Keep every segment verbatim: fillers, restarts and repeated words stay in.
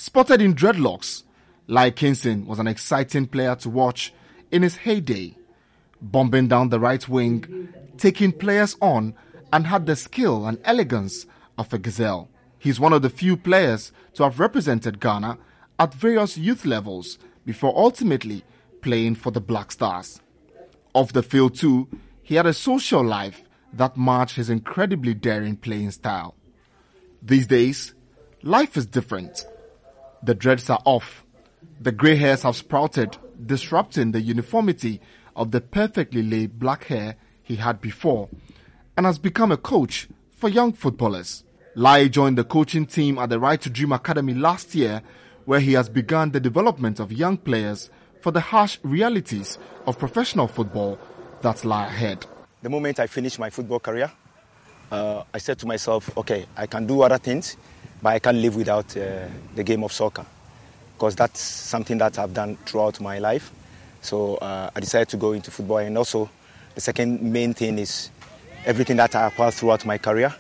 Spotted in dreadlocks, Lai Kingston was an exciting player to watch in his heyday, bombing down the right wing, taking players on, and had the skill and elegance of a gazelle. He's one of the few players to have represented Ghana at various youth levels before ultimately playing for the Black Stars. Off the field too, he had a social life that matched his incredibly daring playing style. These days, life is different. The dreads are off. The grey hairs have sprouted, disrupting the uniformity of the perfectly laid black hair he had before, and has become a coach for young footballers. Lai joined the coaching team at the Right to Dream Academy last year, where he has begun the development of young players for the harsh realities of professional football that lie ahead. The moment I finished my football career, uh, I said to myself, okay, I can do other things, but I can't live without uh, the game of soccer, because that's something that I've done throughout my life. So uh, I decided to go into football. And also, the second main thing is everything that I acquired throughout my career,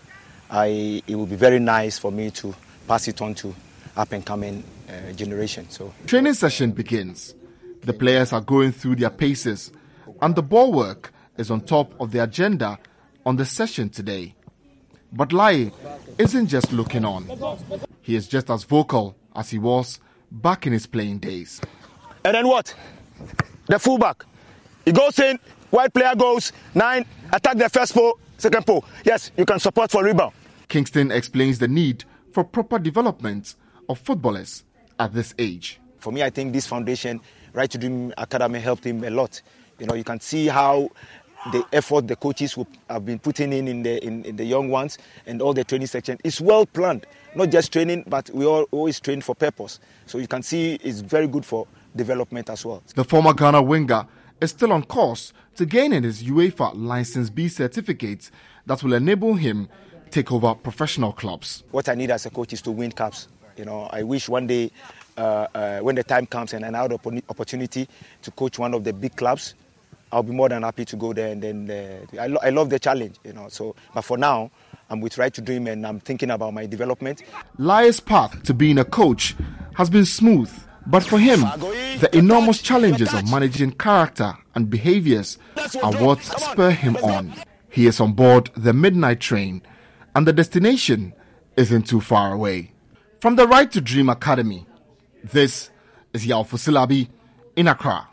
I, it would be very nice for me to pass it on to up-and-coming uh, generation. So training session begins. The players are going through their paces, and the ball work is on top of the agenda on the session today. But Lai isn't just looking on. He is just as vocal as he was back in his playing days. And then what? The fullback. He goes in, white player goes, nine, attack the first pole, second pole. Yes, you can support for rebound. Kingston explains the need for proper development of footballers at this age. For me, I think this foundation, Right to Dream Academy, helped him a lot. You know, you can see how the effort the coaches have been putting in in the in, in the young ones, and all the training section is well planned. Not just training, but we all always train for purpose. So you can see it's very good for development as well. The former Ghana winger is still on course to gain his UEFA License B certificate that will enable him take over professional clubs. What I need as a coach is to win cups. You know, I wish one day uh, uh, when the time comes and I have the opportunity to coach one of the big clubs, I'll be more than happy to go there. And then uh, I, lo- I love the challenge, you know. So, but for now, I'm with Right to Dream and I'm thinking about my development. Lai's path to being a coach has been smooth, but for him, the enormous challenges of managing character and behaviors are what spur him on. He is on board the midnight train, and the destination isn't too far away. From the Right to Dream Academy, this is Yao Fusilabi in Accra.